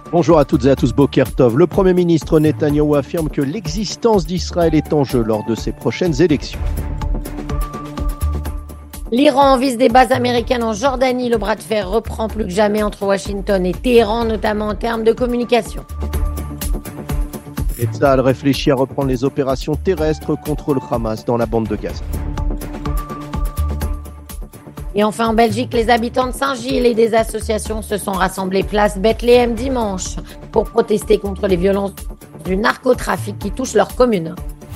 Bonjour à toutes et à tous, Boker Tov. Le Premier ministre Netanyahou affirme que l'existence d'Israël est en jeu lors de ses prochaines élections. L'Iran vise des bases américaines en Jordanie. Le bras de fer reprend plus que jamais entre Washington et Téhéran, notamment en termes de communication. Et Tsahal réfléchit à reprendre les opérations terrestres contre le Hamas dans la bande de Gaza. Et enfin en Belgique, les habitants de Saint-Gilles et des associations se sont rassemblés place Bethléem dimanche pour protester contre les violences du narcotrafic qui touchent leur commune.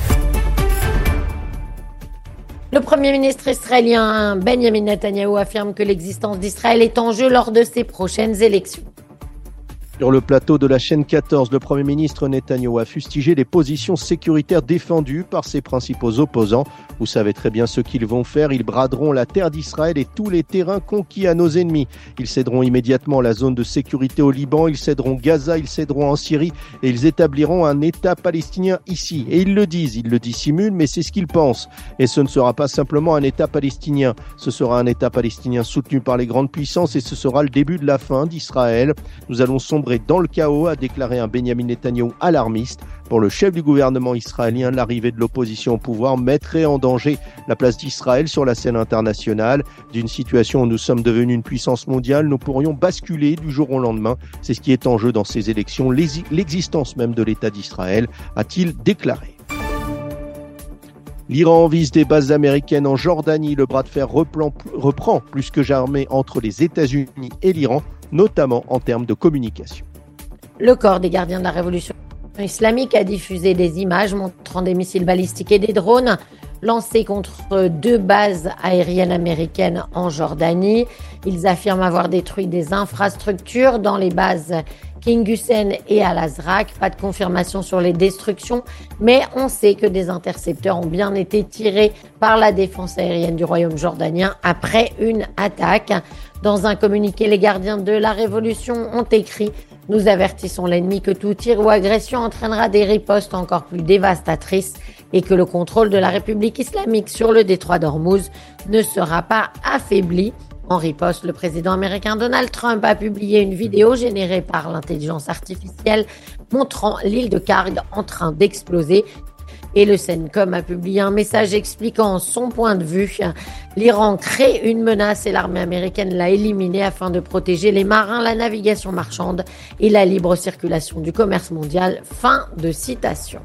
Le Premier ministre israélien Benjamin Netanyahou affirme que l'existence d'Israël est en jeu lors de ses prochaines élections. Sur le plateau de la chaîne 14, le Premier ministre Netanyahou a fustigé les positions sécuritaires défendues par ses principaux opposants. Vous savez très bien ce qu'ils vont faire. Ils braderont la terre d'Israël et tous les terrains conquis à nos ennemis. Ils céderont immédiatement la zone de sécurité au Liban, ils céderont Gaza, ils céderont en Syrie et ils établiront un État palestinien ici. Et ils le disent, ils le dissimulent, mais c'est ce qu'ils pensent. Et ce ne sera pas simplement un État palestinien. Ce sera un État palestinien soutenu par les grandes puissances et ce sera le début de la fin d'Israël. Nous allons sombrer dans le chaos, a déclaré un Benjamin Netanyahou alarmiste. Pour le chef du gouvernement israélien, l'arrivée de l'opposition au pouvoir mettrait en danger la place d'Israël sur la scène internationale. D'une situation où nous sommes devenus une puissance mondiale, nous pourrions basculer du jour au lendemain. C'est ce qui est en jeu dans ces élections, l'existence même de l'État d'Israël, a-t-il déclaré. L'Iran vise des bases américaines en Jordanie. Le bras de fer reprend plus que jamais entre les États-Unis et l'Iran, notamment en termes de communication. Le corps des gardiens de la révolution islamique a diffusé des images montrant des missiles balistiques et des drones lancés contre 2 bases aériennes américaines en Jordanie. Ils affirment avoir détruit des infrastructures dans les bases King Hussein et Al-Azraq. Pas de confirmation sur les destructions, mais on sait que des intercepteurs ont bien été tirés par la défense aérienne du royaume jordanien après une attaque. Dans un communiqué, les gardiens de la révolution ont écrit « Nous avertissons l'ennemi que tout tir ou agression entraînera des ripostes encore plus dévastatrices et que le contrôle de la République islamique sur le détroit d'Ormuz ne sera pas affaibli ». En riposte, le président américain Donald Trump a publié une vidéo générée par l'intelligence artificielle montrant l'île de Karg en train d'exploser. Et le CENTCOM a publié un message expliquant son point de vue. L'Iran crée une menace et l'armée américaine l'a éliminée afin de protéger les marins, la navigation marchande et la libre circulation du commerce mondial. Fin de citation.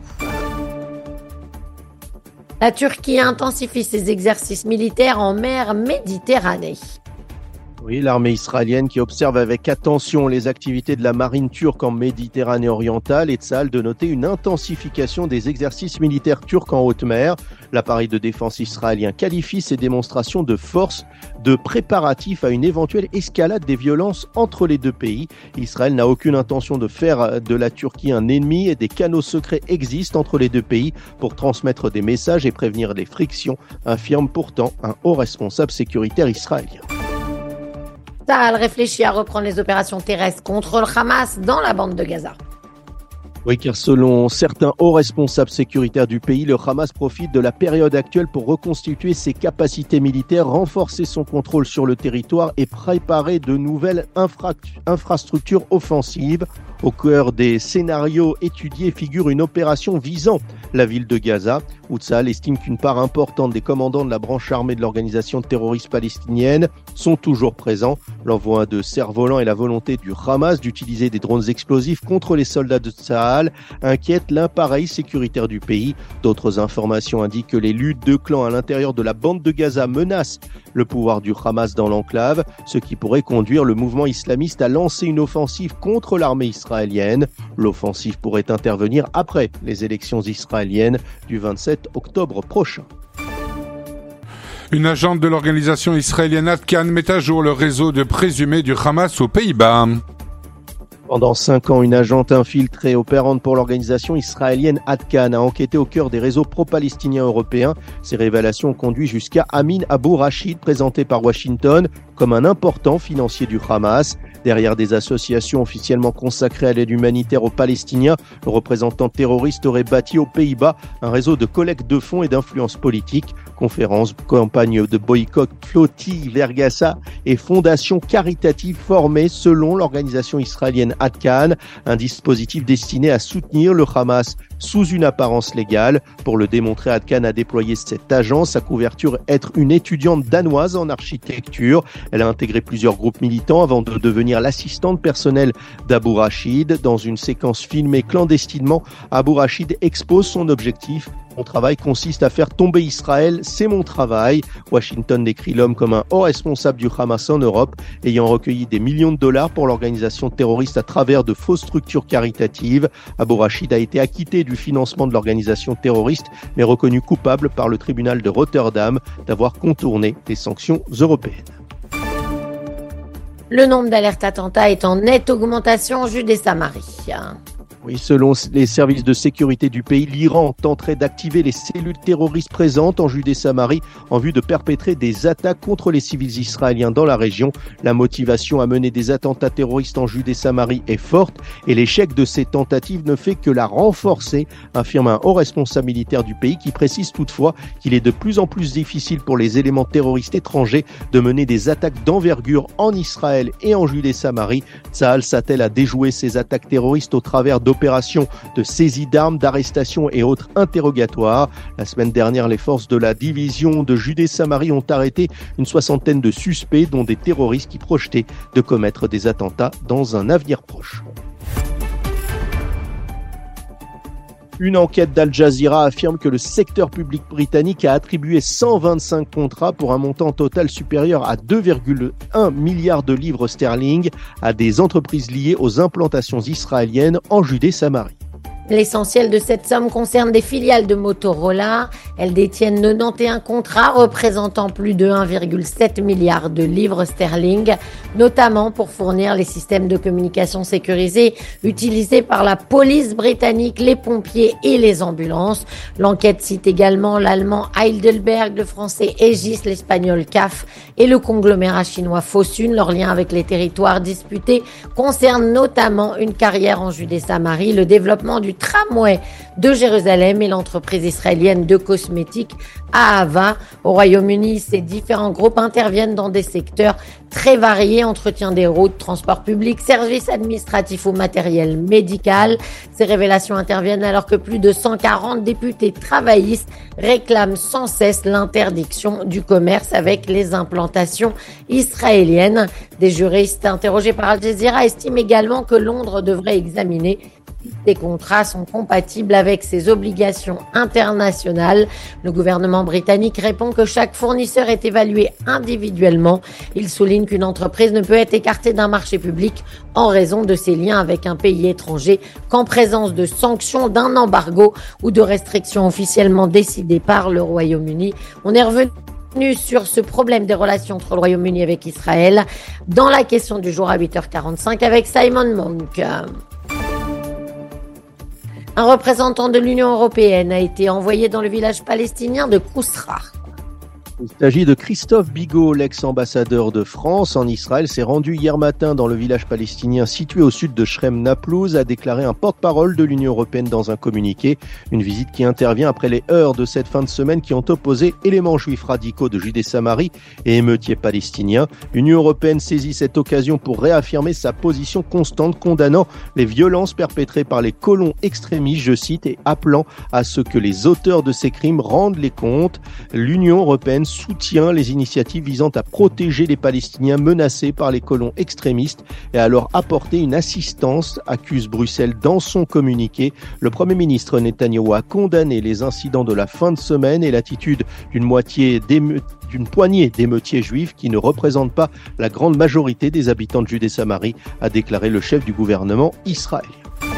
La Turquie intensifie ses exercices militaires en mer Méditerranée. Oui, l'armée israélienne qui observe avec attention les activités de la marine turque en Méditerranée orientale et Tsahal de noter une intensification des exercices militaires turcs en haute mer. L'appareil de défense israélien qualifie ces démonstrations de force de préparatifs à une éventuelle escalade des violences entre les deux pays. Israël n'a aucune intention de faire de la Turquie un ennemi et des canaux secrets existent entre les deux pays pour transmettre des messages et prévenir les frictions, affirme pourtant un haut responsable sécuritaire israélien. Tsahal réfléchit à reprendre les opérations terrestres contre le Hamas dans la bande de Gaza. Oui, car selon certains hauts responsables sécuritaires du pays, le Hamas profite de la période actuelle pour reconstituer ses capacités militaires, renforcer son contrôle sur le territoire et préparer de nouvelles infrastructures offensives. Au cœur des scénarios étudiés figure une opération visant la ville de Gaza, où Tsahal estime qu'une part importante des commandants de la branche armée de l'organisation terroriste palestinienne sont toujours présents. L'envoi de cerfs-volants et la volonté du Hamas d'utiliser des drones explosifs contre les soldats de Tsahal inquiètent l'appareil sécuritaire du pays. D'autres informations indiquent que les luttes de clans à l'intérieur de la bande de Gaza menacent le pouvoir du Hamas dans l'enclave, ce qui pourrait conduire le mouvement islamiste à lancer une offensive contre l'armée israélienne. L'offensive pourrait intervenir après les élections israéliennes du 27 octobre prochain. Une agente de l'organisation israélienne Adkan met à jour le réseau de présumés du Hamas aux Pays-Bas. Pendant 5 ans, une agente infiltrée opérante pour l'organisation israélienne Adkan a enquêté au cœur des réseaux pro-palestiniens européens. Ces révélations ont conduit jusqu'à Amin Abou Rashid, présenté par Washington comme un important financier du Hamas. Derrière des associations officiellement consacrées à l'aide humanitaire aux Palestiniens, le représentant terroriste aurait bâti aux Pays-Bas un réseau de collecte de fonds et d'influence politique. Conférences, campagnes de boycott, flottilles, vergassa et fondations caritatives formées selon l'organisation israélienne Ad Kahn, un dispositif destiné à soutenir le Hamas sous une apparence légale. Pour le démontrer, Ad Kahn a déployé cette agence à couverture être une étudiante danoise en architecture. Elle a intégré plusieurs groupes militants avant de devenir l'assistante personnelle d'Abou Rachid. Dans une séquence filmée clandestinement, Abou Rachid expose son objectif. Mon travail consiste à faire tomber Israël, c'est mon travail. Washington décrit l'homme comme un haut responsable du Hamas en Europe, ayant recueilli des millions de dollars pour l'organisation terroriste à travers de fausses structures caritatives. Abou Rachid a été acquitté du financement de l'organisation terroriste, mais reconnu coupable par le tribunal de Rotterdam d'avoir contourné les sanctions européennes. Le nombre d'alertes attentats est en nette augmentation en Judée-Samarie. Oui, selon les services de sécurité du pays, l'Iran tenterait d'activer les cellules terroristes présentes en Judée-Samarie en vue de perpétrer des attaques contre les civils israéliens dans la région. La motivation à mener des attentats terroristes en Judée-Samarie est forte et l'échec de ces tentatives ne fait que la renforcer, affirme un haut responsable militaire du pays qui précise toutefois qu'il est de plus en plus difficile pour les éléments terroristes étrangers de mener des attaques d'envergure en Israël et en Judée-Samarie. Tsahal s'attelle à déjouer ces attaques terroristes au travers d'opérations de saisie d'armes, d'arrestations et autres interrogatoires. La semaine dernière, les forces de la division de Judée-Samarie ont arrêté une soixantaine de suspects, dont des terroristes qui projetaient de commettre des attentats dans un avenir proche. Une enquête d'Al Jazeera affirme que le secteur public britannique a attribué 125 contrats pour un montant total supérieur à 2,1 milliards de livres sterling à des entreprises liées aux implantations israéliennes en Judée-Samarie. L'essentiel de cette somme concerne des filiales de Motorola. Elles détiennent 91 contrats représentant plus de 1,7 milliard de livres sterling, notamment pour fournir les systèmes de communication sécurisés utilisés par la police britannique, les pompiers et les ambulances. L'enquête cite également l'allemand Heidelberg, le français Aegis, l'espagnol CAF et le conglomérat chinois Fosun. Leur lien avec les territoires disputés concerne notamment une carrière en Judée-Samarie, le développement du tramway de Jérusalem et l'entreprise israélienne de cosmétiques Ahava. Au Royaume-Uni, ces différents groupes interviennent dans des secteurs très variés, entretien des routes, transport public, services administratifs ou matériel médical. Ces révélations interviennent alors que plus de 140 députés travaillistes réclament sans cesse l'interdiction du commerce avec les implantations israéliennes. Des juristes interrogés par Al Jazeera estiment également que Londres devrait examiner si ces contrats sont compatibles avec ses obligations internationales. Le gouvernement britannique répond que chaque fournisseur est évalué individuellement. Il souligne qu'une entreprise ne peut être écartée d'un marché public en raison de ses liens avec un pays étranger qu'en présence de sanctions, d'un embargo ou de restrictions officiellement décidées par le Royaume-Uni. On est revenu sur ce problème des relations entre le Royaume-Uni avec Israël dans la question du jour à 8h45 avec Simon Monk. Un représentant de l'Union européenne a été envoyé dans le village palestinien de Kousra. Il s'agit de Christophe Bigot, l'ex-ambassadeur de France en Israël, s'est rendu hier matin dans le village palestinien situé au sud de Shrem-Naplouse, a déclaré un porte-parole de l'Union européenne dans un communiqué. Une visite qui intervient après les heurts de cette fin de semaine qui ont opposé éléments juifs radicaux de Judée-Samarie et émeutiers palestiniens. L'Union européenne saisit cette occasion pour réaffirmer sa position constante condamnant les violences perpétrées par les colons extrémistes, je cite, et appelant à ce que les auteurs de ces crimes rendent les comptes. L'Union européenne soutient les initiatives visant à protéger les Palestiniens menacés par les colons extrémistes et à leur apporter une assistance, accuse Bruxelles dans son communiqué. Le Premier ministre Netanyahou a condamné les incidents de la fin de semaine et l'attitude d'une poignée d'émeutiers juifs qui ne représentent pas la grande majorité des habitants de Judée-Samarie, a déclaré le chef du gouvernement israélien.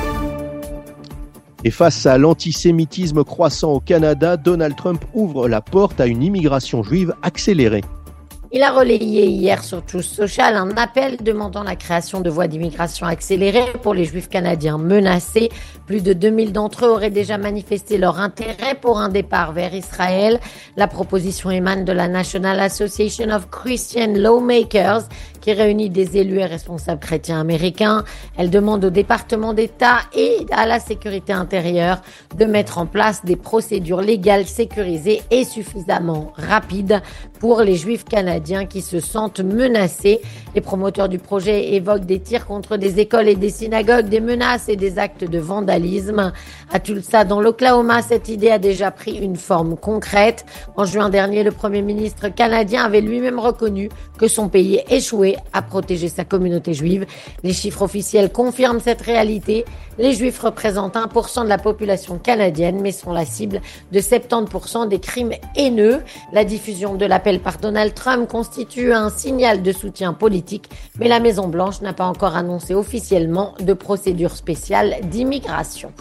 Et face à l'antisémitisme croissant au Canada, Donald Trump ouvre la porte à une immigration juive accélérée. Il a relayé hier sur Truth Social un appel demandant la création de voies d'immigration accélérée pour les juifs canadiens menacés. Plus de 2000 d'entre eux auraient déjà manifesté leur intérêt pour un départ vers Israël. La proposition émane de la National Association of Christian Lawmakers qui réunit des élus et responsables chrétiens américains. Elle demande au département d'État et à la sécurité intérieure de mettre en place des procédures légales sécurisées et suffisamment rapides pour les Juifs canadiens qui se sentent menacés. Les promoteurs du projet évoquent des tirs contre des écoles et des synagogues, des menaces et des actes de vandalisme. À Tulsa, dans l'Oklahoma, cette idée a déjà pris une forme concrète. En juin dernier, le Premier ministre canadien avait lui-même reconnu que son pays échouait à protéger sa communauté juive. Les chiffres officiels confirment cette réalité. Les Juifs représentent 1% de la population canadienne, mais sont la cible de 70% des crimes haineux. La diffusion de l'appel par Donald Trump constitue un signal de soutien politique, mais la Maison-Blanche n'a pas encore annoncé officiellement de procédure spéciale d'immigration.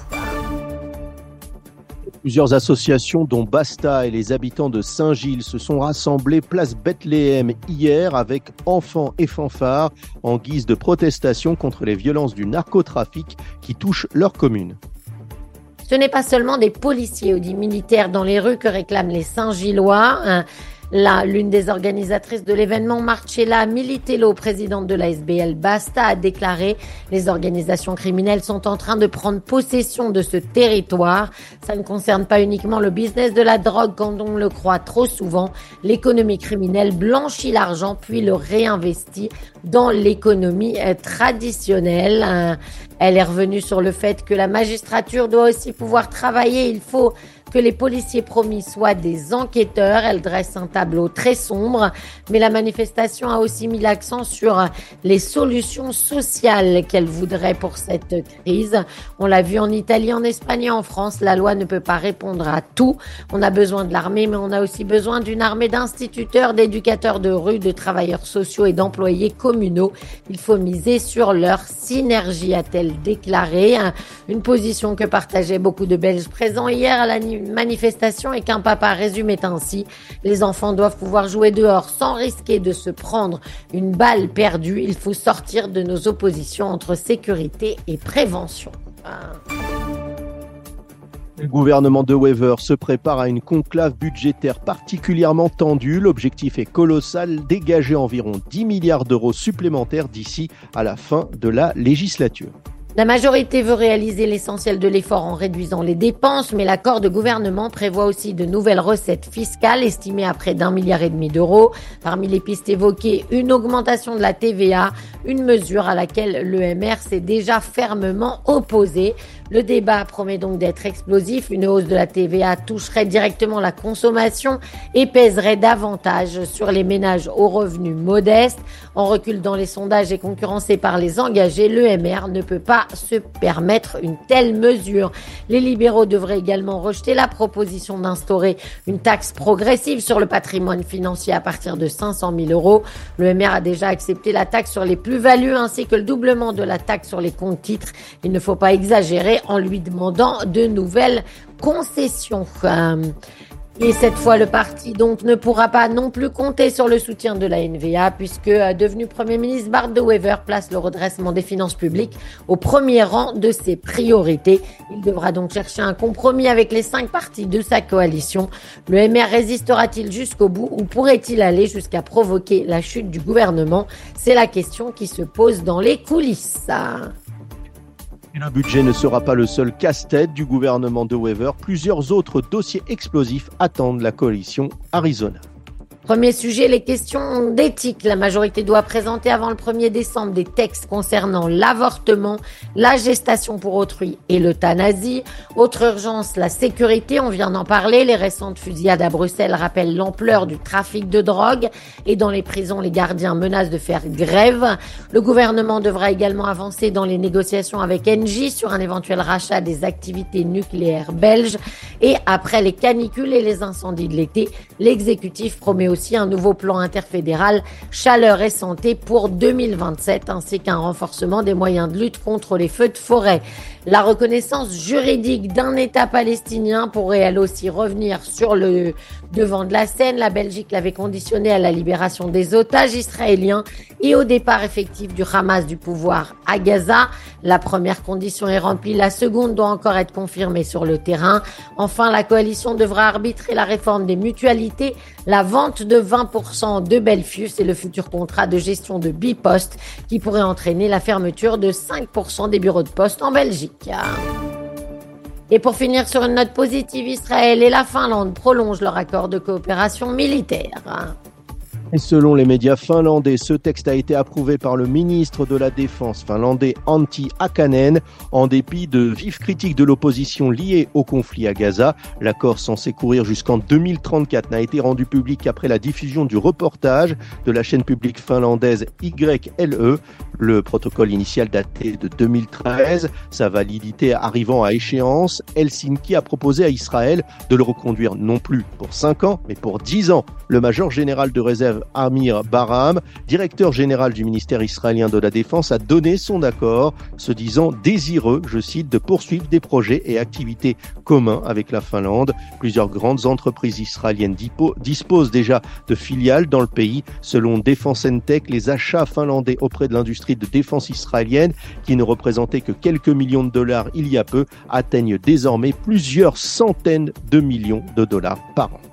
Plusieurs associations, dont Basta et les habitants de Saint-Gilles, se sont rassemblés place Bethléem hier avec enfants et fanfares en guise de protestation contre les violences du narcotrafic qui touchent leur commune. Ce n'est pas seulement des policiers ou des militaires dans les rues que réclament les Saint-Gillois. L'une des organisatrices de l'événement, Marcella Militello, présidente de la SBL Basta, a déclaré « Les organisations criminelles sont en train de prendre possession de ce territoire. Ça ne concerne pas uniquement le business de la drogue comme on le croit trop souvent. L'économie criminelle blanchit l'argent puis le réinvestit dans l'économie traditionnelle. » Elle est revenue sur le fait que la magistrature doit aussi pouvoir travailler. Il faut que les policiers promis soient des enquêteurs. Elle dresse un tableau très sombre, mais la manifestation a aussi mis l'accent sur les solutions sociales qu'elle voudrait pour cette crise. On l'a vu en Italie, en Espagne et en France, la loi ne peut pas répondre à tout. On a besoin de l'armée, mais on a aussi besoin d'une armée d'instituteurs, d'éducateurs de rue, de travailleurs sociaux et d'employés communaux. Il faut miser sur leur synergie, a-t-elle déclaré. Une position que partageaient beaucoup de Belges présents hier à la manifestation et qu'un papa résumait ainsi: les enfants doivent pouvoir jouer dehors sans risquer de se prendre une balle perdue. Il faut sortir de nos oppositions entre sécurité et prévention. Le gouvernement de Wever se prépare à une conclave budgétaire particulièrement tendue. L'objectif est colossal, dégager environ 10 milliards d'euros supplémentaires d'ici à la fin de la législature. La majorité veut réaliser l'essentiel de l'effort en réduisant les dépenses, mais l'accord de gouvernement prévoit aussi de nouvelles recettes fiscales estimées à près d'1,5 milliard d'euros. Parmi les pistes évoquées, une augmentation de la TVA, une mesure à laquelle l'EMR s'est déjà fermement opposé. Le débat promet donc d'être explosif. Une hausse de la TVA toucherait directement la consommation et pèserait davantage sur les ménages aux revenus modestes. En recul dans les sondages et concurrencé par les engagés, l'EMR ne peut pas se permettre une telle mesure. Les libéraux devraient également rejeter la proposition d'instaurer une taxe progressive sur le patrimoine financier à partir de 500 000 euros. L'EMR a déjà accepté la taxe sur les plus-values ainsi que le doublement de la taxe sur les comptes titres. Il ne faut pas exagérer en lui demandant de nouvelles concessions. Et cette fois, le parti donc ne pourra pas non plus compter sur le soutien de la NVA puisque devenu Premier ministre, Bart de Wever place le redressement des finances publiques au premier rang de ses priorités. Il devra donc chercher un compromis avec les 5 partis de sa coalition. Le MR résistera-t-il jusqu'au bout ou pourrait-il aller jusqu'à provoquer la chute du gouvernement? C'est la question qui se pose dans les coulisses. Et le budget ne sera pas le seul casse-tête du gouvernement de Wever. Plusieurs autres dossiers explosifs attendent la coalition Arizona. Premier sujet, les questions d'éthique. La majorité doit présenter avant le 1er décembre des textes concernant l'avortement, la gestation pour autrui et l'euthanasie. Autre urgence, la sécurité, on vient d'en parler. Les récentes fusillades à Bruxelles rappellent l'ampleur du trafic de drogue et dans les prisons, les gardiens menacent de faire grève. Le gouvernement devra également avancer dans les négociations avec Engie sur un éventuel rachat des activités nucléaires belges. Et après les canicules et les incendies de l'été, l'exécutif promet aussi un nouveau plan interfédéral chaleur et santé pour 2027 ainsi qu'un renforcement des moyens de lutte contre les feux de forêt. La reconnaissance juridique d'un État palestinien pourrait elle aussi revenir sur le devant de la scène. La Belgique l'avait conditionné à la libération des otages israéliens et au départ effectif du Hamas du pouvoir à Gaza. La première condition est remplie, la seconde doit encore être confirmée sur le terrain. Enfin, la coalition devra arbitrer la réforme des mutualités, la vente de 20% de Belfius et le futur contrat de gestion de Bipost qui pourrait entraîner la fermeture de 5% des bureaux de poste en Belgique. Et pour finir sur une note positive, Israël et la Finlande prolongent leur accord de coopération militaire. Et selon les médias finlandais, ce texte a été approuvé par le ministre de la Défense finlandais Antti Hakanen. En dépit de vives critiques de l'opposition liées au conflit à Gaza, l'accord censé courir jusqu'en 2034 n'a été rendu public qu'après la diffusion du reportage de la chaîne publique finlandaise YLE. Le protocole initial daté de 2013, sa validité arrivant à échéance, Helsinki a proposé à Israël de le reconduire non plus pour 5 ans, mais pour 10 ans. Le major général de réserve Amir Barham, directeur général du ministère israélien de la Défense, a donné son accord, se disant désireux, je cite, de poursuivre des projets et activités communs avec la Finlande. Plusieurs grandes entreprises israéliennes disposent déjà de filiales dans le pays. Selon Defense & Tech, les achats finlandais auprès de l'industrie de défense israélienne, qui ne représentaient que quelques millions de dollars il y a peu, atteignent désormais plusieurs centaines de millions de dollars par an.